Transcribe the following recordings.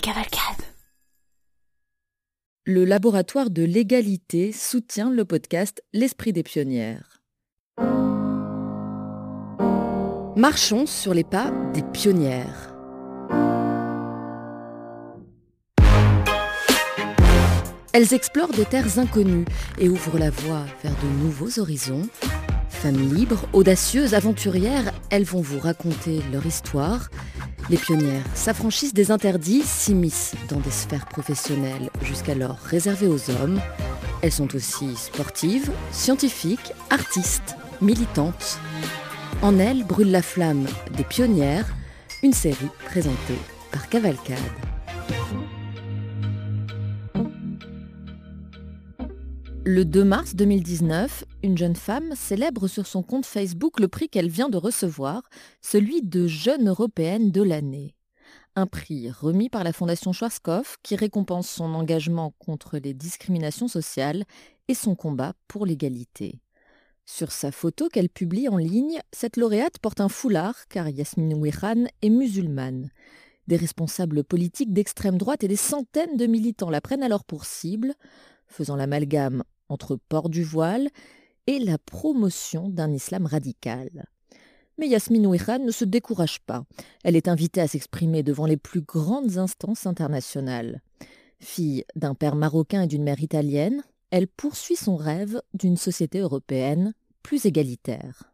cavalcade. Le laboratoire de l'égalité soutient le podcast L'Esprit des pionnières. Marchons sur les pas des pionnières. Elles explorent des terres inconnues et ouvrent la voie vers de nouveaux horizons. Femmes libres, audacieuses, aventurières, elles vont vous raconter leur histoire. Les pionnières s'affranchissent des interdits, s'immiscent dans des sphères professionnelles jusqu'alors réservées aux hommes. Elles sont aussi sportives, scientifiques, artistes, militantes. En elles brûle la flamme des pionnières, une série présentée par Cavalcade. Le 2 mars 2019, une jeune femme célèbre sur son compte Facebook le prix qu'elle vient de recevoir, celui de Jeune Européenne de l'année. Un prix remis par la Fondation Schwarzkopf qui récompense son engagement contre les discriminations sociales et son combat pour l'égalité. Sur sa photo qu'elle publie en ligne, cette lauréate porte un foulard car Yasmine Ouiran est musulmane. Des responsables politiques d'extrême droite et des centaines de militants la prennent alors pour cible, faisant l'amalgame entre port du voile et la promotion d'un islam radical. Mais Yasmine Ouiran ne se décourage pas. Elle est invitée à s'exprimer devant les plus grandes instances internationales. Fille d'un père marocain et d'une mère italienne, elle poursuit son rêve d'une société européenne plus égalitaire.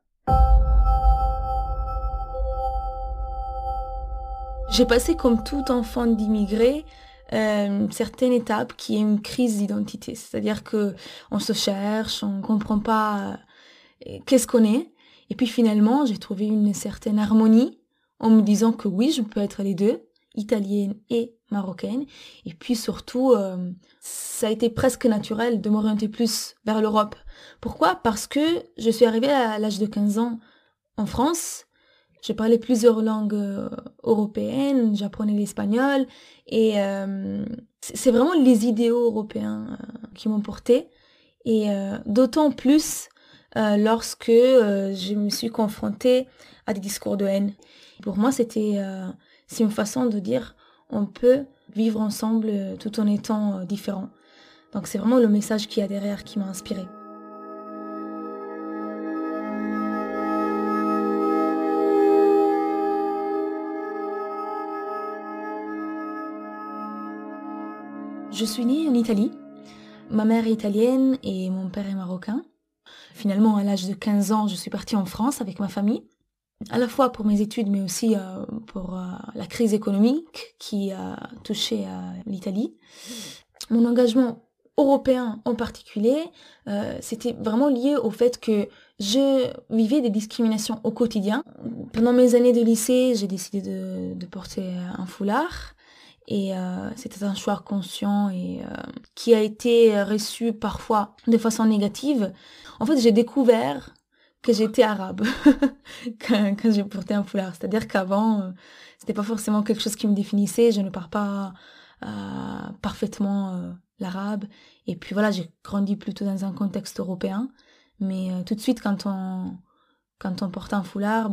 J'ai passé comme tout enfant d'immigré une certaine étape qui est une crise d'identité. C'est-à-dire qu'on se cherche, on ne comprend pas qu'est-ce qu'on est. Et puis finalement, j'ai trouvé une certaine harmonie en me disant que oui, je peux être les deux, italienne et marocaine. Et puis surtout, ça a été presque naturel de m'orienter plus vers l'Europe. Pourquoi ? Parce que je suis arrivée à l'âge de 15 ans en France. Je parlais plusieurs langues européennes, j'apprenais l'espagnol et c'est vraiment les idéaux européens qui m'ont portée et d'autant plus lorsque je me suis confrontée à des discours de haine. Pour moi, c'est une façon de dire on peut vivre ensemble tout en étant différents. Donc c'est vraiment le message qu'il y a derrière qui m'a inspirée. Je suis née en Italie. Ma mère est italienne et mon père est marocain. Finalement, à l'âge de 15 ans, je suis partie en France avec ma famille, à la fois pour mes études, mais aussi pour la crise économique qui a touché l'Italie. Mon engagement européen en particulier, c'était vraiment lié au fait que je vivais des discriminations au quotidien. Pendant mes années de lycée, j'ai décidé de porter un foulard. Et c'était un choix conscient et qui a été reçu parfois de façon négative. En fait, j'ai découvert que j'étais arabe quand j'ai porté un foulard. C'est-à-dire qu'avant, c'était pas forcément quelque chose qui me définissait. Je ne parle pas parfaitement l'arabe. Et puis voilà, j'ai grandi plutôt dans un contexte européen. Mais tout de suite, quand on porte un foulard,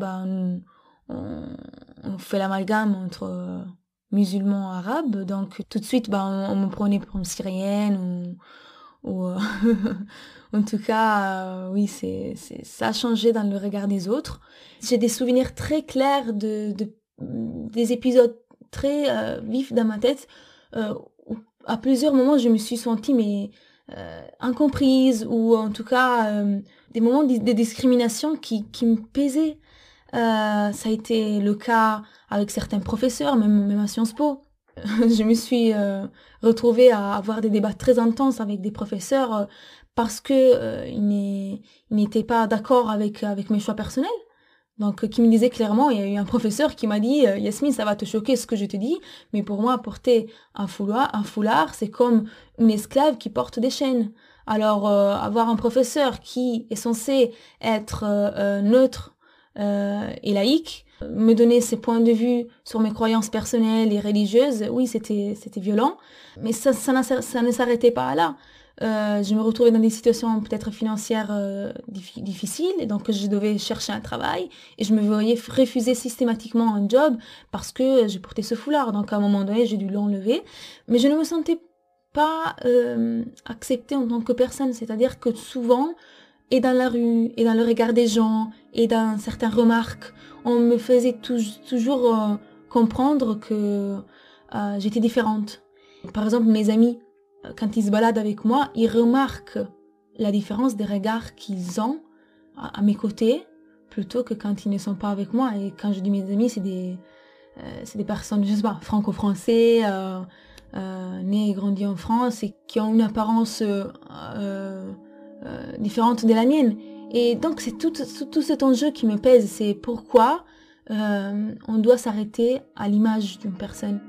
on fait l'amalgame entre musulmans arabes, donc tout de suite on me prenait pour une syrienne ou en tout cas oui, ça a changé dans le regard des autres. J'ai des souvenirs très clairs des épisodes très vifs dans ma tête où à plusieurs moments je me suis sentie incomprise ou en tout cas des moments de discrimination qui me pesaient. Ça a été le cas avec certains professeurs, même à Sciences Po. Je me suis retrouvée à avoir des débats très intenses avec des professeurs parce que ils n'étaient pas d'accord avec mes choix personnels. Donc, qui me disait clairement, il y a eu un professeur qui m'a dit « Yasmine, ça va te choquer ce que je te dis, mais pour moi, porter un foulard, c'est comme une esclave qui porte des chaînes. Alors, avoir un professeur qui est censé être neutre et laïque, me donner ses points de vue sur mes croyances personnelles et religieuses, oui, c'était violent, mais ça ne s'arrêtait pas là. je me retrouvais dans des situations peut-être financières difficiles, et donc je devais chercher un travail, et je me voyais refuser systématiquement un job parce que je portais ce foulard. Donc à un moment donné, j'ai dû l'enlever, mais je ne me sentais pas acceptée en tant que personne, c'est-à-dire que souvent, et dans la rue, et dans le regard des gens, et dans certaines remarques, on me faisait toujours comprendre que j'étais différente. Par exemple, mes amis, quand ils se baladent avec moi, ils remarquent la différence des regards qu'ils ont à mes côtés, plutôt que quand ils ne sont pas avec moi. Et quand je dis mes amis, c'est des personnes, je sais pas, franco-français, nés et grandis en France, et qui ont une apparence différente de la mienne. Et donc c'est tout cet enjeu qui me pèse, c'est pourquoi on doit s'arrêter à l'image d'une personne.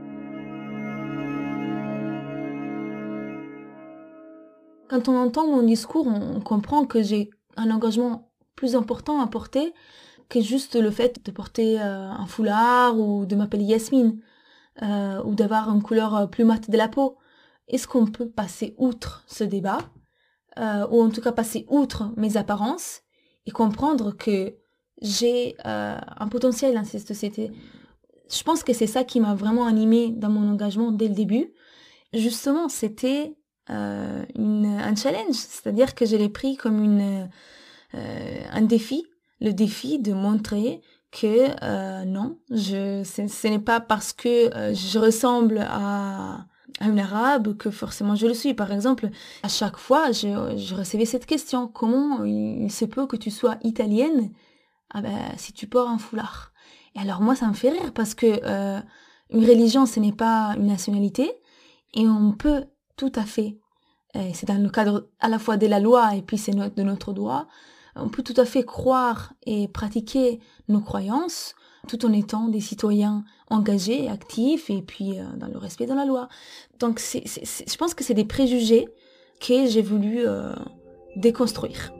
Quand on entend mon discours, on comprend que j'ai un engagement plus important à porter que juste le fait de porter un foulard ou de m'appeler Yasmine ou d'avoir une couleur plus mate de la peau. Est-ce qu'on peut passer outre ce débat ou en tout cas passer outre mes apparences et comprendre que j'ai un potentiel dans cette société? Je pense que c'est ça qui m'a vraiment animée dans mon engagement dès le début. Justement, c'était un challenge, c'est-à-dire que je l'ai pris comme un défi, le défi de montrer que non, ce n'est pas parce que je ressemble à un arabe que forcément je le suis. Par exemple, à chaque fois, je recevais cette question: comment il se peut que tu sois italienne si tu portes un foulard? Et alors moi, ça me fait rire parce que une religion, ce n'est pas une nationalité, et on peut tout à fait, c'est dans le cadre à la fois de la loi et puis c'est de notre droit, on peut tout à fait croire et pratiquer nos croyances tout en étant des citoyens engagés, actifs et puis dans le respect de la loi. Donc je pense que c'est des préjugés que j'ai voulu déconstruire.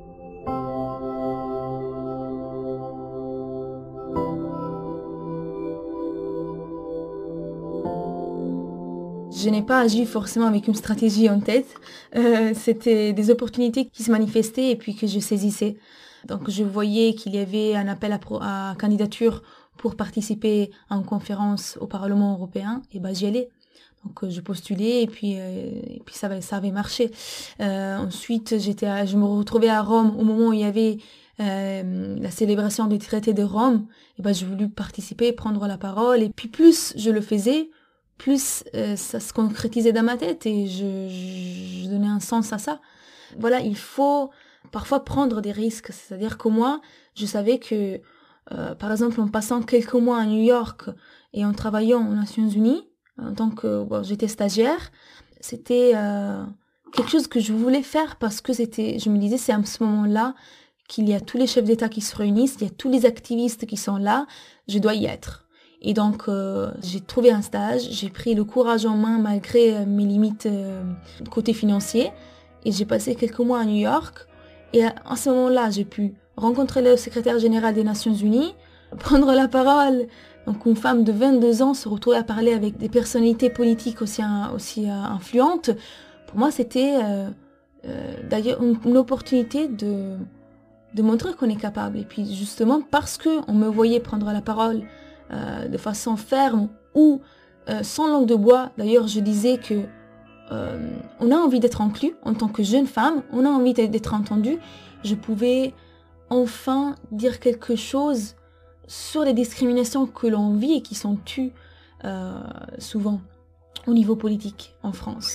Je n'ai pas agi forcément avec une stratégie en tête. C'était des opportunités qui se manifestaient et puis que je saisissais. Donc je voyais qu'il y avait un appel à candidature pour participer à une conférence au Parlement européen, et j'y allais. Donc je postulais et puis ça avait marché. Ensuite je me retrouvais à Rome au moment où il y avait la célébration du traité de Rome. Et j'ai voulu participer, prendre la parole, et puis plus je le faisais, plus ça se concrétisait dans ma tête et je donnais un sens à ça. Voilà, il faut parfois prendre des risques. C'est-à-dire que moi, je savais que, par exemple, en passant quelques mois à New York et en travaillant aux Nations Unies, en tant que j'étais stagiaire, c'était quelque chose que je voulais faire parce que je me disais, c'est à ce moment-là qu'il y a tous les chefs d'État qui se réunissent, il y a tous les activistes qui sont là, je dois y être. Et donc, j'ai trouvé un stage, j'ai pris le courage en main malgré mes limites côté financier. Et j'ai passé quelques mois à New York. Et à ce moment-là, j'ai pu rencontrer le secrétaire général des Nations Unies, prendre la parole. Donc, une femme de 22 ans se retrouver à parler avec des personnalités politiques aussi influentes. Pour moi, c'était d'ailleurs une opportunité de montrer qu'on est capable. Et puis, justement, parce qu'on me voyait prendre la parole de façon ferme ou sans langue de bois. D'ailleurs, je disais que on a envie d'être inclus en tant que jeune femme, on a envie d'être entendue. Je pouvais enfin dire quelque chose sur les discriminations que l'on vit et qui sont tues souvent au niveau politique en France.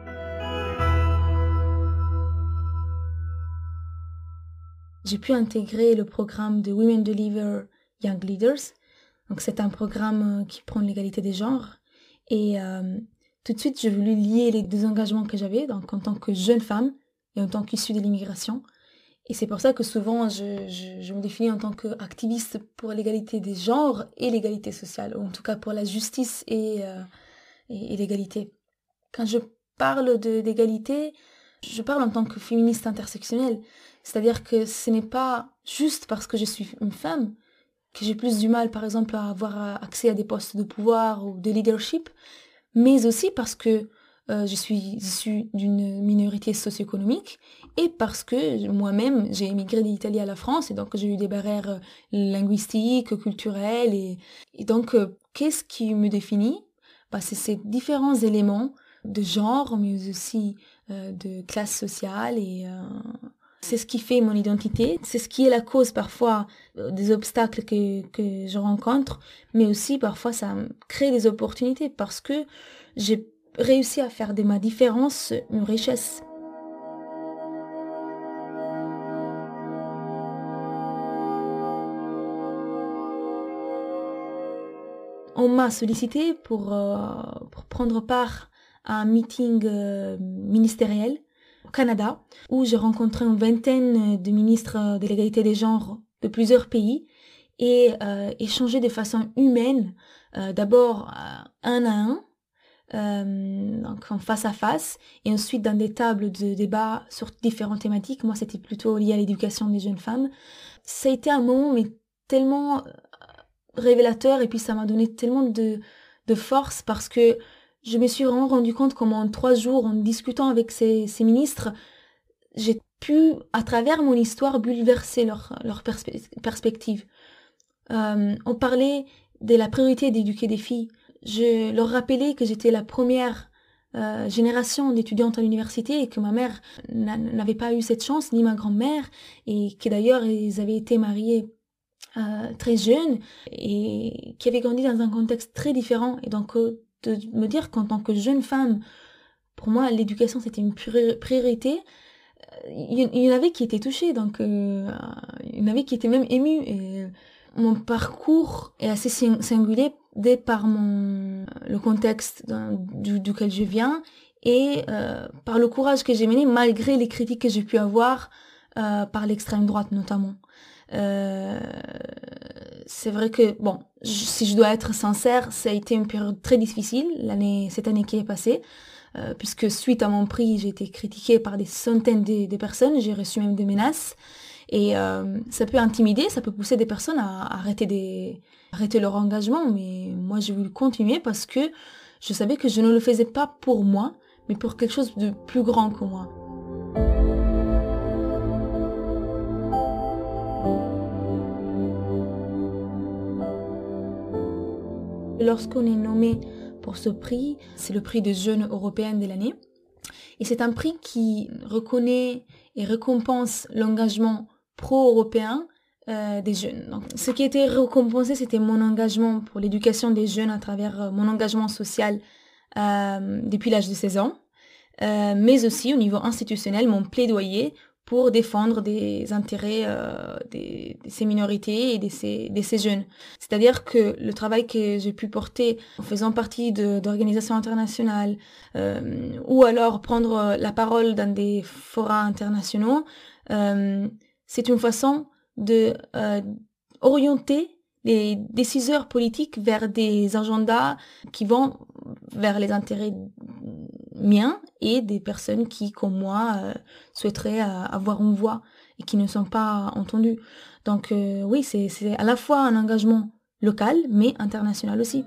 J'ai pu intégrer le programme de Women Deliver Young Leaders. Donc c'est un programme qui prône l'égalité des genres. Et tout de suite, j'ai voulu lier les deux engagements que j'avais, donc en tant que jeune femme et en tant qu'issue de l'immigration. Et c'est pour ça que souvent, je me définis en tant qu'activiste pour l'égalité des genres et l'égalité sociale, ou en tout cas pour la justice et l'égalité. Quand je parle d'égalité, je parle en tant que féministe intersectionnelle. C'est-à-dire que ce n'est pas juste parce que je suis une femme que j'ai plus du mal, par exemple, à avoir accès à des postes de pouvoir ou de leadership, mais aussi parce que je suis issue d'une minorité socio-économique et parce que moi-même, j'ai émigré d'Italie à la France et donc j'ai eu des barrières linguistiques, culturelles et donc qu'est-ce qui me définit? C'est ces différents éléments de genre, mais aussi de classe sociale et c'est ce qui fait mon identité, c'est ce qui est la cause parfois des obstacles que je rencontre, mais aussi parfois ça crée des opportunités parce que j'ai réussi à faire de ma différence une richesse. On m'a sollicité pour prendre part à un meeting ministériel au Canada, où j'ai rencontré une vingtaine de ministres de l'égalité des genres de plusieurs pays et échangé de façon humaine, d'abord un à un, donc en face à face, et ensuite dans des tables de débat sur différentes thématiques. Moi, c'était plutôt lié à l'éducation des jeunes femmes. Ça a été un moment mais tellement révélateur et puis ça m'a donné tellement de force parce que je me suis vraiment rendu compte comment en 3 jours, en discutant avec ces ministres, j'ai pu, à travers mon histoire, bouleverser leur perspective. On parlait de la priorité d'éduquer des filles. Je leur rappelais que j'étais la première génération d'étudiantes à l'université et que ma mère n'avait pas eu cette chance, ni ma grand-mère, et que d'ailleurs ils avaient été mariés très jeunes et qui avaient grandi dans un contexte très différent. Et donc de me dire qu'en tant que jeune femme, pour moi l'éducation c'était une priorité. Il y en avait qui étaient touchés, donc il y en avait qui étaient même émus. Et mon parcours est assez singulier dès par le contexte duquel je viens et par le courage que j'ai mené malgré les critiques que j'ai pu avoir par l'extrême droite notamment. C'est vrai que si je dois être sincère, ça a été une période très difficile cette année qui est passée. Puisque suite à mon prix, j'ai été critiquée par des centaines de personnes, j'ai reçu même des menaces. Et ça peut intimider, ça peut pousser des personnes à arrêter leur engagement. Mais moi, j'ai voulu continuer parce que je savais que je ne le faisais pas pour moi, mais pour quelque chose de plus grand que moi. Lorsqu'on est nommé pour ce prix, c'est le prix des jeunes européennes de l'année. Et c'est un prix qui reconnaît et récompense l'engagement pro-européen des jeunes. Donc, ce qui a été récompensé, c'était mon engagement pour l'éducation des jeunes à travers mon engagement social depuis l'âge de 16 ans, mais aussi au niveau institutionnel, mon plaidoyer pour défendre des intérêts de ces minorités et de ces jeunes. C'est-à-dire que le travail que j'ai pu porter en faisant partie d'organisations internationales ou alors prendre la parole dans des forats internationaux, c'est une façon de orienter les décideurs politiques vers des agendas qui vont vers les intérêts miens et des personnes qui, comme moi, souhaiteraient avoir une voix et qui ne sont pas entendues. Donc oui, c'est à la fois un engagement local, mais international aussi.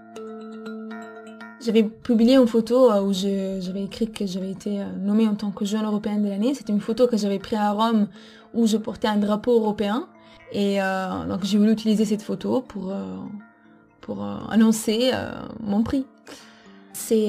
J'avais publié une photo où j'avais écrit que j'avais été nommée en tant que jeune européenne de l'année. C'était une photo que j'avais prise à Rome où je portais un drapeau européen. Et donc j'ai voulu utiliser cette photo pour annoncer mon prix. C'est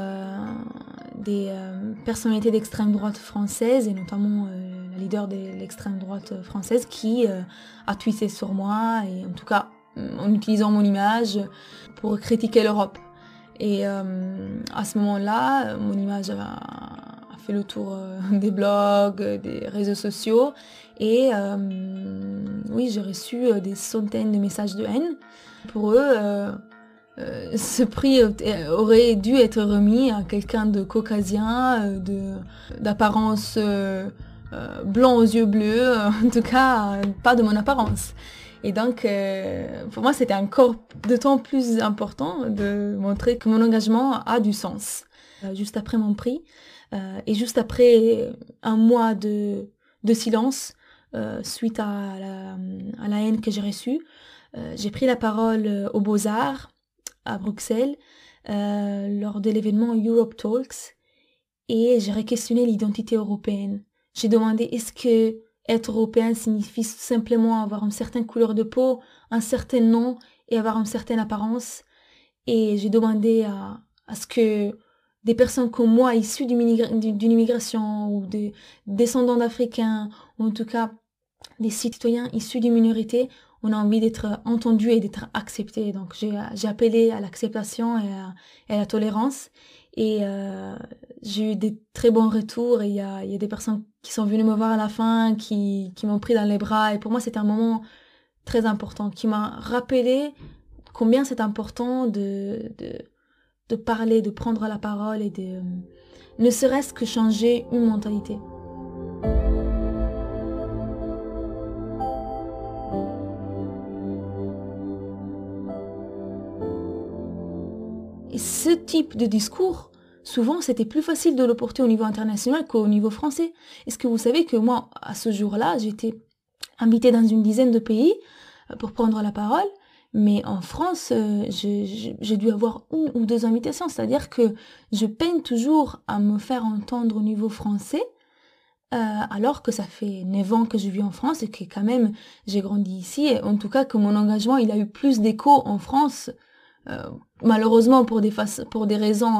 des personnalités d'extrême droite française et notamment la leader de l'extrême droite française qui a tweeté sur moi et en tout cas en utilisant mon image pour critiquer l'Europe. Et à ce moment-là, mon image a fait le tour des blogs, des réseaux sociaux et oui, j'ai reçu des centaines de messages de haine. Pour eux, ce prix aurait dû être remis à quelqu'un de caucasien, d'apparence blanc aux yeux bleus, en tout cas pas de mon apparence. Et donc pour moi c'était encore d'autant plus important de montrer que mon engagement a du sens. Juste après mon prix et juste après un mois de silence suite à la haine que j'ai reçue, j'ai pris la parole aux Beaux-Arts à Bruxelles lors de l'événement Europe Talks et j'ai questionné l'identité européenne. J'ai demandé est-ce que être européen signifie simplement avoir une certaine couleur de peau, un certain nom et avoir une certaine apparence. Et j'ai demandé à ce que des personnes comme moi, issues d'une immigration ou des descendants d'Africains, ou en tout cas des citoyens issus d'une minorité, on a envie d'être entendus et d'être acceptés. Donc j'ai appelé à l'acceptation et à la tolérance. Et j'ai eu des très bons retours et il y a des personnes qui sont venues me voir à la fin, qui m'ont pris dans les bras. Et pour moi, c'était un moment très important qui m'a rappelé combien c'est important de parler, de prendre la parole et de ne serait-ce que changer une mentalité. Et ce type de discours, souvent, c'était plus facile de le porter au niveau international qu'au niveau français. Est-ce que vous savez que moi, à ce jour-là, j'étais invitée dans une dizaine de pays pour prendre la parole, mais en France, j'ai dû avoir 1 ou 2 invitations, c'est-à-dire que je peine toujours à me faire entendre au niveau français, alors que ça fait 9 ans que je vis en France et que quand même j'ai grandi ici, et en tout cas que mon engagement il a eu plus d'écho en France. Malheureusement pour des raisons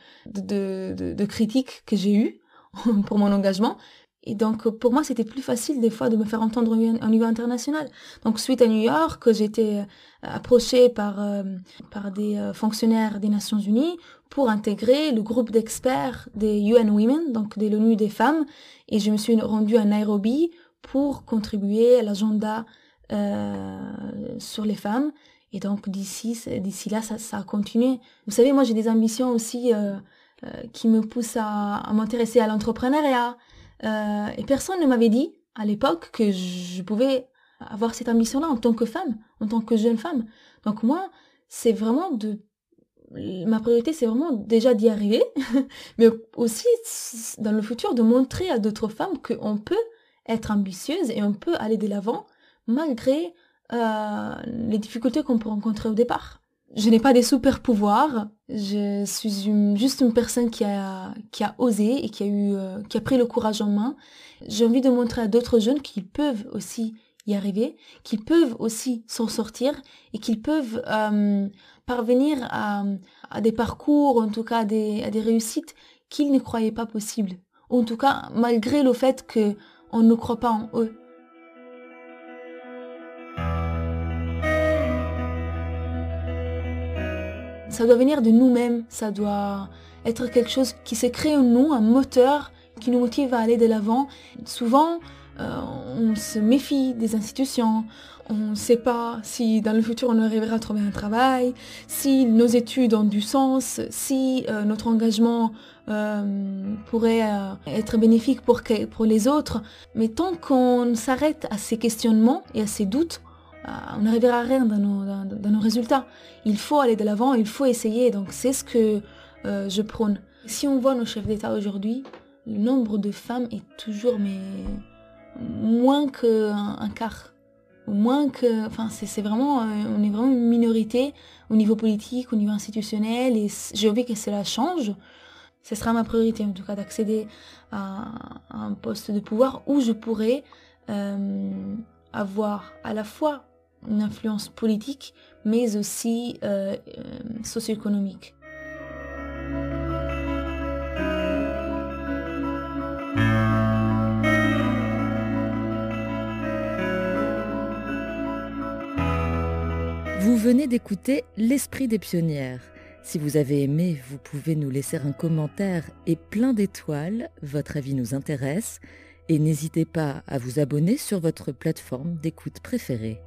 de critiques que j'ai eues pour mon engagement. Et donc pour moi c'était plus facile des fois de me faire entendre au niveau international. Donc suite à New York, j'ai été approchée par des fonctionnaires des Nations Unies pour intégrer le groupe d'experts des UN Women, donc de l'ONU des femmes, et je me suis rendue à Nairobi pour contribuer à l'agenda sur les femmes. Et donc d'ici là, ça a continué. Vous savez, moi j'ai des ambitions aussi qui me poussent à m'intéresser à l'entrepreneuriat. Et personne ne m'avait dit à l'époque que je pouvais avoir cette ambition-là en tant que femme, en tant que jeune femme. Donc moi, c'est vraiment ma priorité, c'est vraiment déjà d'y arriver, mais aussi dans le futur de montrer à d'autres femmes qu'on peut être ambitieuse et on peut aller de l'avant malgré les difficultés qu'on peut rencontrer au départ. Je n'ai pas des super pouvoirs, je suis juste une personne qui a osé et qui a pris le courage en main. J'ai envie de montrer à d'autres jeunes qu'ils peuvent aussi y arriver, qu'ils peuvent aussi s'en sortir et qu'ils peuvent parvenir à des parcours, en tout cas à des réussites qu'ils ne croyaient pas possibles. En tout cas, malgré le fait qu'on ne croit pas en eux. Ça doit venir de nous-mêmes, ça doit être quelque chose qui se crée en nous, un moteur qui nous motive à aller de l'avant. Souvent, on se méfie des institutions, on ne sait pas si dans le futur on arrivera à trouver un travail, si nos études ont du sens, si notre engagement pourrait être bénéfique pour les autres. Mais tant qu'on s'arrête à ces questionnements et à ces doutes, on n'arrivera à rien dans nos résultats. Il faut aller de l'avant, il faut essayer. Donc c'est ce que je prône. Si on voit nos chefs d'État aujourd'hui, le nombre de femmes est toujours moins qu'un quart. C'est vraiment, on est vraiment une minorité au niveau politique, au niveau institutionnel, et j'ai envie que cela change. Ce sera ma priorité en tout cas d'accéder à un poste de pouvoir où je pourrais avoir à la fois une influence politique, mais aussi socio-économique. Vous venez d'écouter L'Esprit des pionnières. Si vous avez aimé, vous pouvez nous laisser un commentaire et plein d'étoiles. Votre avis nous intéresse. Et n'hésitez pas à vous abonner sur votre plateforme d'écoute préférée.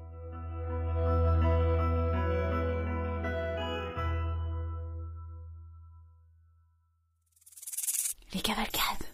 Les cavalcades.